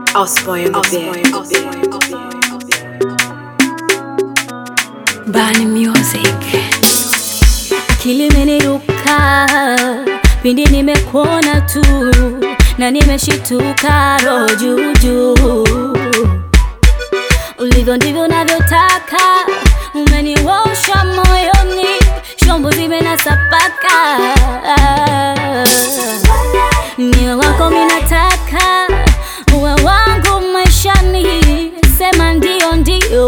Osboy on the beat. Bani Music. Akili imeniruka pindi nimekuona tu, na nimeshituka roho juu juu. Ulivyo ndivyo navyotaka, umeniwosha moyoni, shombo zimenasapaka. Niwe wako minataka, uwe wangu maishani, sema ndio ndio.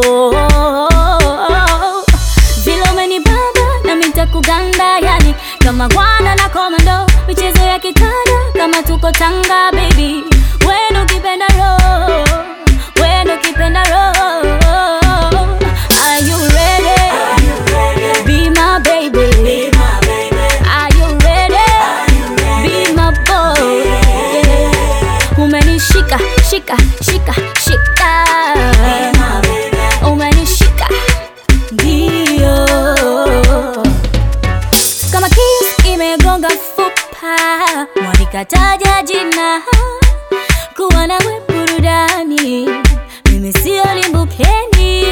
Vile umenibamba na mitakuganda, yani kama Gwanda na Komando, michezo ya kitanda kama tuko Tanga baby. Wendo kipenda roho, wendo kipenda roho. Are you ready? Be my baby. Are you ready? Be my boy. Umenishika, shika, shika, shika. Umenishika, ndio. Kama kiss imegonga fupa, wanikataja jina, kuwa nawe burudani, mimi sio limbukeni.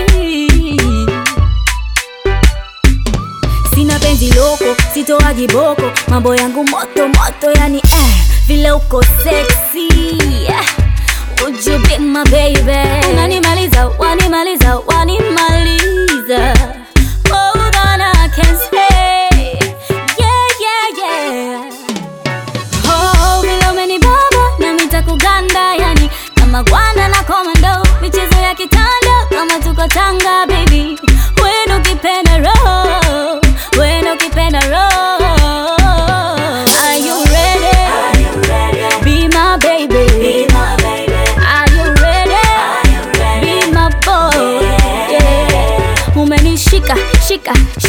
Sina penzi loko, sitoagi boko, mambo yangu moto moto, yani vile uko sexy. Would you be my baby? Unanimaliza, wanimaliza, wanimaliza. More than I can say. Yeah, yeah, yeah. Oh, vile umenibaba na mitakuganda, yani kama Gwanda na Komando, michezo ya kitanda kama tuko Tanga baby. Wendo kipenda roho, wendo kipenda roho. Are you ready? Be my baby. Are you ready? Be my boy. Yeah. Umenishika, shika,